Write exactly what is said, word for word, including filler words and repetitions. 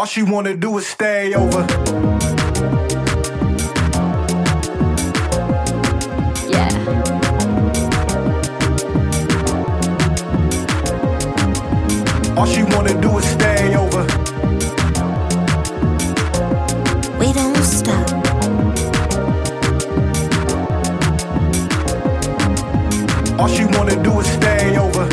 All she wanna do is stay over. Yeah. All she wanna do is stay over. We don't stop. All she wanna do is stay over.